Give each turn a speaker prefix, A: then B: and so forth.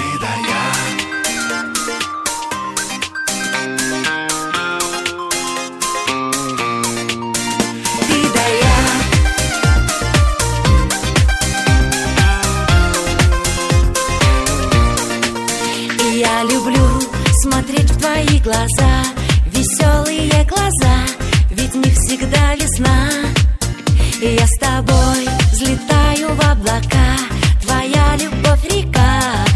A: да я.
B: Я люблю смотреть в твои глаза, веселые глаза, ведь в них всегда весна. И я с тобой взлетаю